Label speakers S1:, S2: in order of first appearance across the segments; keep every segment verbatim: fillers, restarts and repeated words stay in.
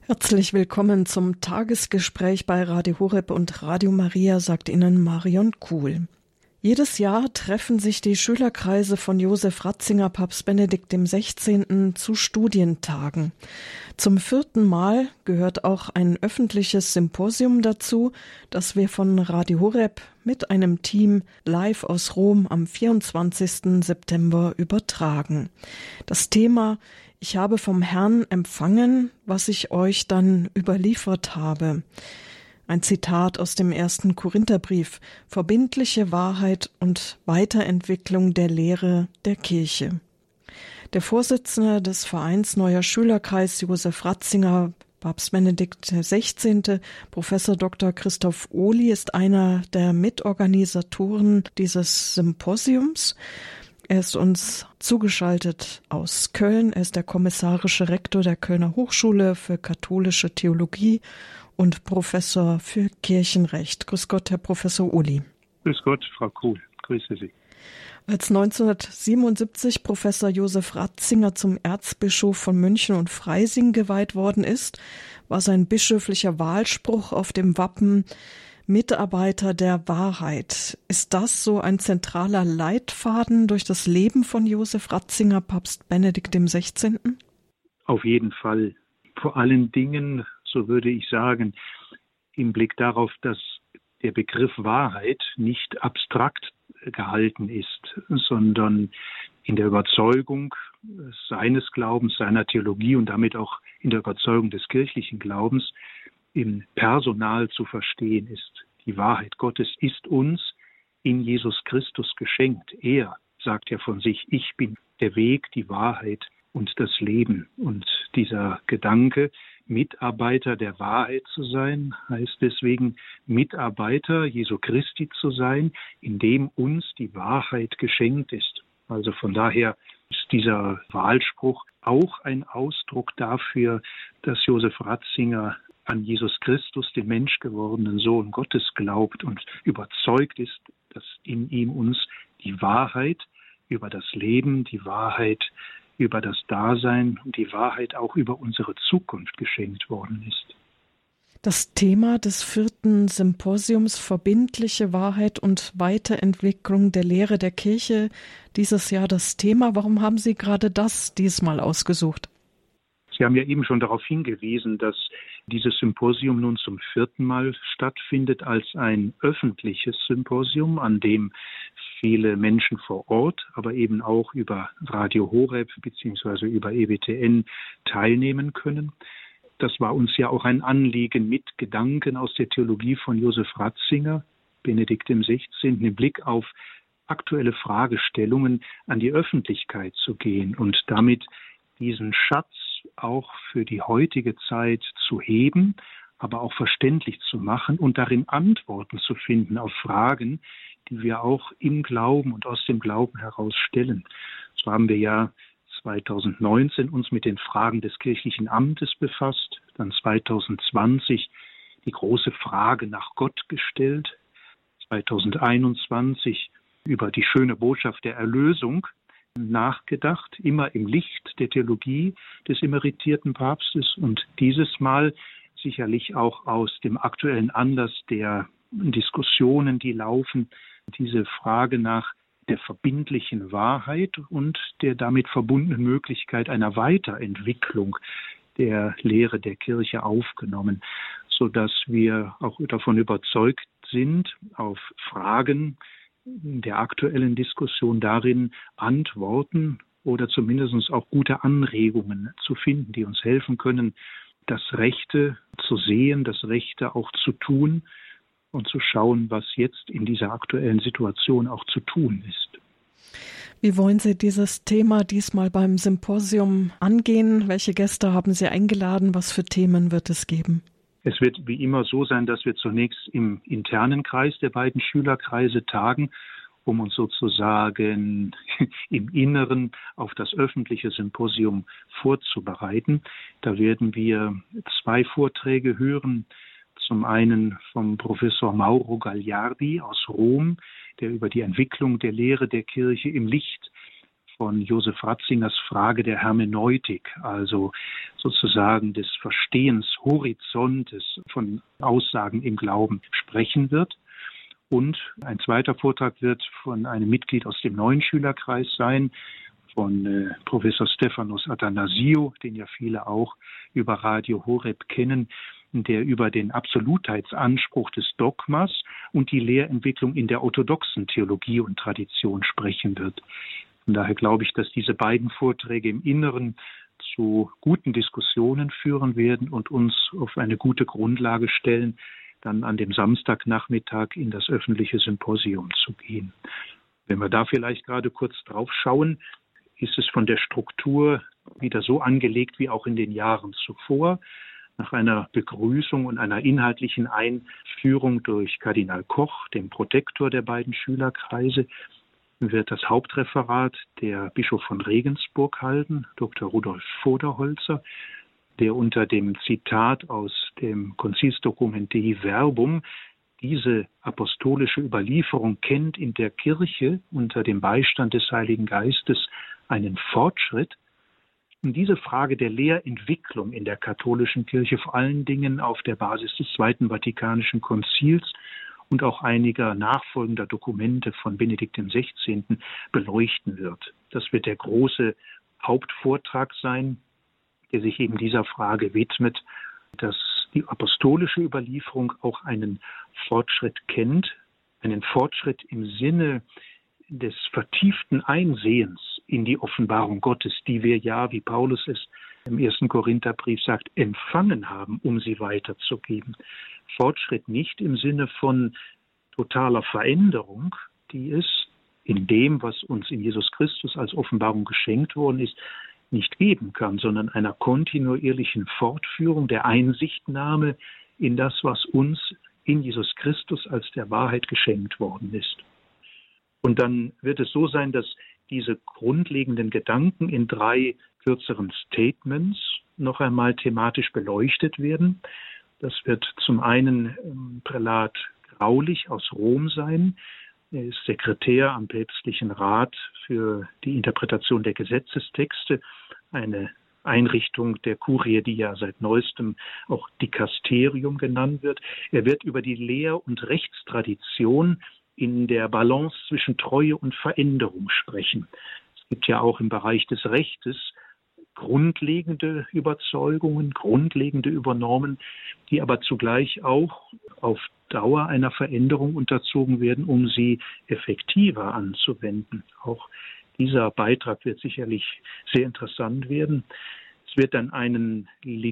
S1: Herzlich willkommen zum Tagesgespräch bei Radio Horeb und Radio Maria, sagt Ihnen Marion Kuhl. Jedes Jahr treffen sich die Schülerkreise von Josef Ratzinger, Papst Benedikt der Sechzehnte. zu Studientagen. Zum vierten Mal gehört auch ein öffentliches Symposium dazu, das wir von Radio Horeb mit einem Team live aus Rom am vierundzwanzigsten September übertragen. Das Thema: Ich habe vom Herrn empfangen, was ich euch dann überliefert habe. Ein Zitat aus dem ersten Korintherbrief: Verbindliche Wahrheit und Weiterentwicklung der Lehre der Kirche. Der Vorsitzende des Vereins Neuer Schülerkreis, Josef Ratzinger, Papst Benedikt der Sechzehnte., Professor Doktor Christoph Ohly, ist einer der Mitorganisatoren dieses Symposiums. Er ist uns zugeschaltet aus Köln. Er ist der kommissarische Rektor der Kölner Hochschule für katholische Theologie und Professor für Kirchenrecht. Grüß Gott, Herr Professor Ohly.
S2: Grüß Gott, Frau Kuhl. Grüße Sie.
S1: Als neunzehnhundertsiebenundsiebzig Professor Josef Ratzinger zum Erzbischof von München und Freising geweiht worden ist, war sein bischöflicher Wahlspruch auf dem Wappen Mitarbeiter der Wahrheit. Ist das so ein zentraler Leitfaden durch das Leben von Josef Ratzinger, Papst Benedikt der Sechzehnte.?
S2: Auf jeden Fall. Vor allen Dingen, so würde ich sagen, im Blick darauf, dass der Begriff Wahrheit nicht abstrakt gehalten ist, sondern in der Überzeugung seines Glaubens, seiner Theologie und damit auch in der Überzeugung des kirchlichen Glaubens im Personal zu verstehen ist. Die Wahrheit Gottes ist uns in Jesus Christus geschenkt. Er sagt ja von sich: Ich bin der Weg, die Wahrheit und das Leben. Und dieser Gedanke, Mitarbeiter der Wahrheit zu sein, heißt deswegen Mitarbeiter Jesu Christi zu sein, in dem uns die Wahrheit geschenkt ist. Also von daher ist dieser Wahlspruch auch ein Ausdruck dafür, dass Josef Ratzinger an Jesus Christus, den menschgewordenen Sohn Gottes, glaubt und überzeugt ist, dass in ihm uns die Wahrheit über das Leben, die Wahrheit über das Dasein und die Wahrheit auch über unsere Zukunft geschenkt worden ist.
S1: Das Thema des vierten Symposiums Verbindliche Wahrheit und Weiterentwicklung der Lehre der Kirche, dieses Jahr das Thema. Warum haben Sie gerade das diesmal ausgesucht?
S2: Sie haben ja eben schon darauf hingewiesen, dass dieses Symposium nun zum vierten Mal stattfindet als ein öffentliches Symposium, an dem viele Menschen vor Ort, aber eben auch über Radio Horeb bzw. über E W T N teilnehmen können. Das war uns ja auch ein Anliegen, mit Gedanken aus der Theologie von Josef Ratzinger, Benedikt der Sechzehnte., im Blick auf aktuelle Fragestellungen an die Öffentlichkeit zu gehen und damit diesen Schatz auch für die heutige Zeit zu heben, aber auch verständlich zu machen und darin Antworten zu finden auf Fragen, die wir auch im Glauben und aus dem Glauben heraus stellen. So haben wir ja zweitausendneunzehn uns mit den Fragen des kirchlichen Amtes befasst, dann zweitausendzwanzig die große Frage nach Gott gestellt, zweitausendeinundzwanzig über die schöne Botschaft der Erlösung nachgedacht, immer im Licht der Theologie des emeritierten Papstes und dieses Mal sicherlich auch aus dem aktuellen Anlass der Diskussionen, die laufen, diese Frage nach der verbindlichen Wahrheit und der damit verbundenen Möglichkeit einer Weiterentwicklung der Lehre der Kirche aufgenommen, sodass wir auch davon überzeugt sind, auf Fragen der aktuellen Diskussion darin Antworten oder zumindest auch gute Anregungen zu finden, die uns helfen können, das Rechte zu sehen, das Rechte auch zu tun und zu schauen, was jetzt in dieser aktuellen Situation auch zu tun ist.
S1: Wie wollen Sie dieses Thema diesmal beim Symposium angehen? Welche Gäste haben Sie eingeladen? Was für Themen wird es geben?
S2: Es wird wie immer so sein, dass wir zunächst im internen Kreis der beiden Schülerkreise tagen, um uns sozusagen im Inneren auf das öffentliche Symposium vorzubereiten. Da werden wir zwei Vorträge hören. Zum einen vom Professor Mauro Gagliardi aus Rom, der über die Entwicklung der Lehre der Kirche im Licht von Josef Ratzingers Frage der Hermeneutik, also sozusagen des Verstehenshorizontes von Aussagen im Glauben sprechen wird. Und ein zweiter Vortrag wird von einem Mitglied aus dem neuen Schülerkreis sein, von äh, Professor Stephanos Athanasiou, den ja viele auch über Radio Horeb kennen, der über den Absolutheitsanspruch des Dogmas und die Lehrentwicklung in der orthodoxen Theologie und Tradition sprechen wird. Von daher glaube ich, dass diese beiden Vorträge im Inneren zu guten Diskussionen führen werden und uns auf eine gute Grundlage stellen, dann an dem Samstagnachmittag in das öffentliche Symposium zu gehen. Wenn wir da vielleicht gerade kurz drauf schauen, ist es von der Struktur wieder so angelegt wie auch in den Jahren zuvor. Nach einer Begrüßung und einer inhaltlichen Einführung durch Kardinal Koch, dem Protektor der beiden Schülerkreise, wird das Hauptreferat der Bischof von Regensburg halten, Doktor Rudolf Voderholzer, der unter dem Zitat aus dem Konzilsdokument Dei Verbum diese apostolische Überlieferung kennt in der Kirche unter dem Beistand des Heiligen Geistes einen Fortschritt. Und diese Frage der Lehrentwicklung in der katholischen Kirche vor allen Dingen auf der Basis des Zweiten Vatikanischen Konzils und auch einiger nachfolgender Dokumente von Benedikt dem Sechzehnten beleuchten wird. Das wird der große Hauptvortrag sein, der sich eben dieser Frage widmet, dass die apostolische Überlieferung auch einen Fortschritt kennt, einen Fortschritt im Sinne des vertieften Einsehens in die Offenbarung Gottes, die wir ja, wie Paulus es im ersten Korintherbrief sagt, empfangen haben, um sie weiterzugeben. Fortschritt nicht im Sinne von totaler Veränderung, die es in dem, was uns in Jesus Christus als Offenbarung geschenkt worden ist, nicht geben kann, sondern einer kontinuierlichen Fortführung der Einsichtnahme in das, was uns in Jesus Christus als der Wahrheit geschenkt worden ist. Und dann wird es so sein, dass diese grundlegenden Gedanken in drei kürzeren Statements noch einmal thematisch beleuchtet werden. Das wird zum einen ähm, Prälat Graulich aus Rom sein. Er ist Sekretär am Päpstlichen Rat für die Interpretation der Gesetzestexte, eine Einrichtung der Kurie, die ja seit neuestem auch Dikasterium genannt wird. Er wird über die Lehr- und Rechtstradition in der Balance zwischen Treue und Veränderung sprechen. Es gibt ja auch im Bereich des Rechtes grundlegende Überzeugungen, grundlegende Übernormen, die aber zugleich auch auf Dauer einer Veränderung unterzogen werden, um sie effektiver anzuwenden. Auch dieser Beitrag wird sicherlich sehr interessant werden. Es wird dann einen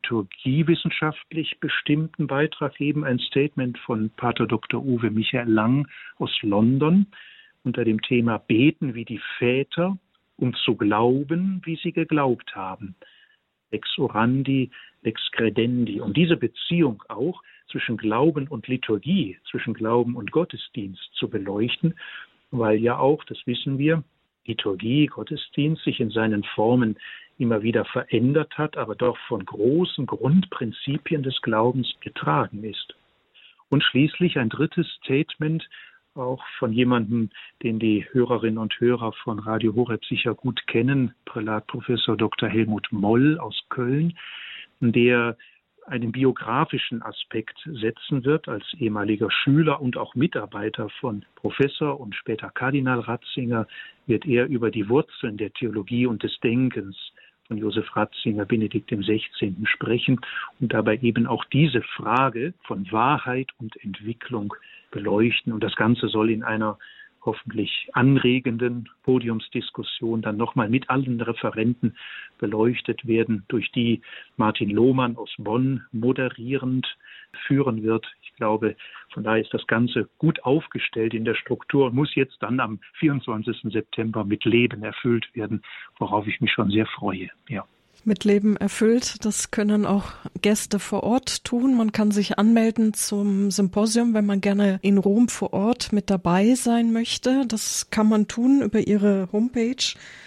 S2: liturgiewissenschaftlich bestimmten Beitrag geben, ein Statement von Pater Doktor Uwe Michael Lang aus London unter dem Thema Beten wie die Väter, um zu glauben, wie sie geglaubt haben. Lex orandi, lex credendi. Und diese Beziehung auch zwischen Glauben und Liturgie, zwischen Glauben und Gottesdienst zu beleuchten, weil ja auch, das wissen wir, Liturgie, Gottesdienst sich in seinen Formen immer wieder verändert hat, aber doch von großen Grundprinzipien des Glaubens getragen ist. Und schließlich ein drittes Statement, auch von jemandem, den die Hörerinnen und Hörer von Radio Horeb sicher gut kennen, Prälat Professor Doktor Helmut Moll aus Köln, der einen biografischen Aspekt setzen wird. Als ehemaliger Schüler und auch Mitarbeiter von Professor und später Kardinal Ratzinger wird er über die Wurzeln der Theologie und des Denkens von Josef Ratzinger, Benedikt dem Sechzehnten sprechen und dabei eben auch diese Frage von Wahrheit und Entwicklung beleuchten. Und das Ganze soll in einer hoffentlich anregenden Podiumsdiskussion dann nochmal mit allen Referenten beleuchtet werden, durch die Martin Lohmann aus Bonn moderierend führen wird. Ich glaube, von daher ist das Ganze gut aufgestellt in der Struktur und muss jetzt dann am vierundzwanzigsten September mit Leben erfüllt werden, worauf ich mich schon sehr freue. Ja.
S1: Mit Leben erfüllt, das können auch Gäste vor Ort tun. Man kann sich anmelden zum Symposium, wenn man gerne in Rom vor Ort mit dabei sein möchte. Das kann man tun über ihre Homepage,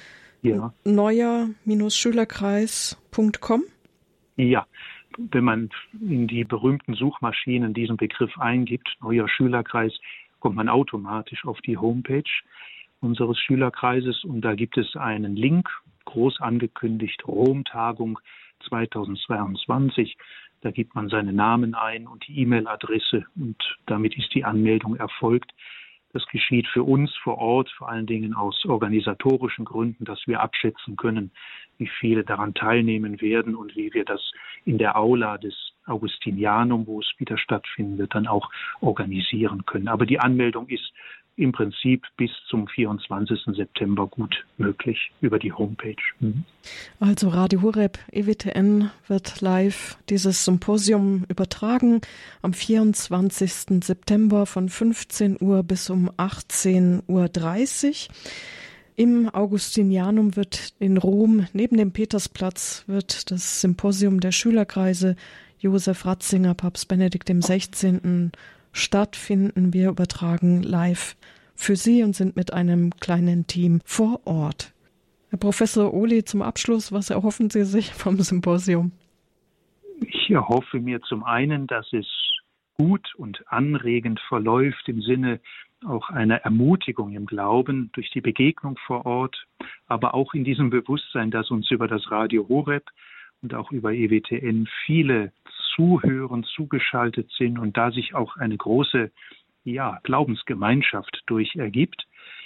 S1: ja. neuer Schülerkreis punkt com.
S2: Ja, wenn man in die berühmten Suchmaschinen diesen Begriff eingibt, neuer Schülerkreis, kommt man automatisch auf die Homepage. unseres Schülerkreises. Und da gibt es einen Link, groß angekündigt, Rom-Tagung zweitausendzweiundzwanzig. Da gibt man seinen Namen ein und die E-Mail-Adresse und damit ist die Anmeldung erfolgt. Das geschieht für uns vor Ort, vor allen Dingen aus organisatorischen Gründen, dass wir abschätzen können, wie viele daran teilnehmen werden und wie wir das in der Aula des Augustinianum, wo es wieder stattfinden wird, dann auch organisieren können. Aber die Anmeldung ist im Prinzip bis zum vierundzwanzigsten September gut möglich über die Homepage. Mhm.
S1: Also Radio Horeb E W T N wird live dieses Symposium übertragen am vierundzwanzigsten September von fünfzehn Uhr bis um achtzehn Uhr dreißig. Im Augustinianum wird in Rom neben dem Petersplatz wird das Symposium der Schülerkreise Josef Ratzinger, Papst Benedikt der Sechzehnte stattfinden. Wir übertragen live für Sie und sind mit einem kleinen Team vor Ort. Herr Professor Ohly, zum Abschluss, was erhoffen Sie sich vom Symposium?
S2: Ich erhoffe mir zum einen, dass es gut und anregend verläuft im Sinne auch einer Ermutigung im Glauben durch die Begegnung vor Ort, aber auch in diesem Bewusstsein, dass uns über das Radio Horeb und auch über E W T N viele zuhören, zugeschaltet sind und da sich auch eine große ja, Glaubensgemeinschaft durch ergibt.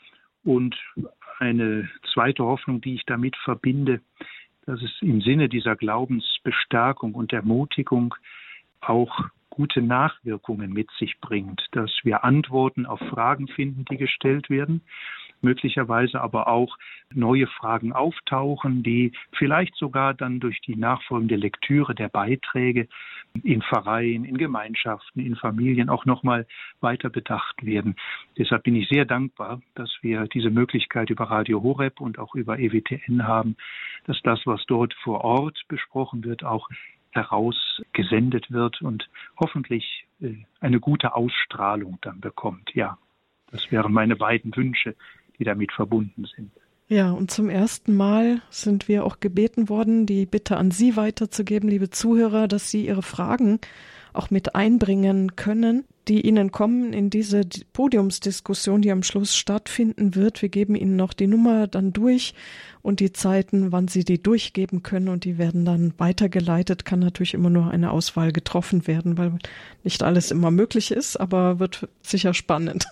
S2: Und eine zweite Hoffnung, die ich damit verbinde, dass es im Sinne dieser Glaubensbestärkung und Ermutigung auch gute Nachwirkungen mit sich bringt, dass wir Antworten auf Fragen finden, die gestellt werden, möglicherweise aber auch neue Fragen auftauchen, die vielleicht sogar dann durch die nachfolgende Lektüre der Beiträge in Vereinen, in Gemeinschaften, in Familien auch nochmal weiter bedacht werden. Deshalb bin ich sehr dankbar, dass wir diese Möglichkeit über Radio Horeb und auch über E W T N haben, dass das, was dort vor Ort besprochen wird, auch herausgesendet wird und hoffentlich eine gute Ausstrahlung dann bekommt. Ja, das wären meine beiden Wünsche, die damit verbunden sind.
S1: Ja, und zum ersten Mal sind wir auch gebeten worden, die Bitte an Sie weiterzugeben, liebe Zuhörer, dass Sie Ihre Fragen auch mit einbringen können, die Ihnen kommen in diese Podiumsdiskussion, die am Schluss stattfinden wird. Wir geben Ihnen noch die Nummer dann durch und die Zeiten, wann Sie die durchgeben können und die werden dann weitergeleitet. Kann natürlich immer nur eine Auswahl getroffen werden, weil nicht alles immer möglich ist, aber wird sicher spannend.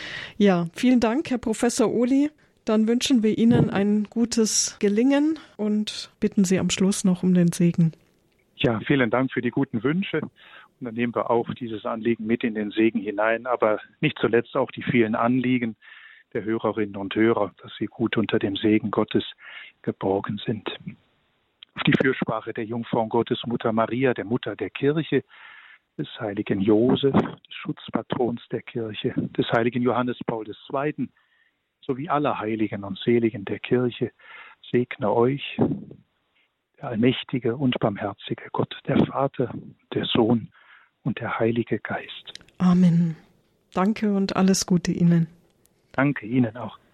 S1: Ja, vielen Dank, Herr Professor Ohly. Dann wünschen wir Ihnen ein gutes Gelingen und bitten Sie am Schluss noch um den Segen.
S2: Ja, vielen Dank für die guten Wünsche. Und dann nehmen wir auch dieses Anliegen mit in den Segen hinein, aber nicht zuletzt auch die vielen Anliegen der Hörerinnen und Hörer, dass sie gut unter dem Segen Gottes geborgen sind. Auf die Fürsprache der Jungfrau Gottes Mutter Maria, der Mutter der Kirche, des heiligen Josef, des Schutzpatrons der Kirche, des heiligen Johannes Paul der Zweite, sowie aller Heiligen und Seligen der Kirche, segne euch der allmächtige und barmherzige Gott, der Vater, der Sohn und der Heilige Geist.
S1: Amen. Danke und alles Gute Ihnen.
S2: Danke Ihnen auch.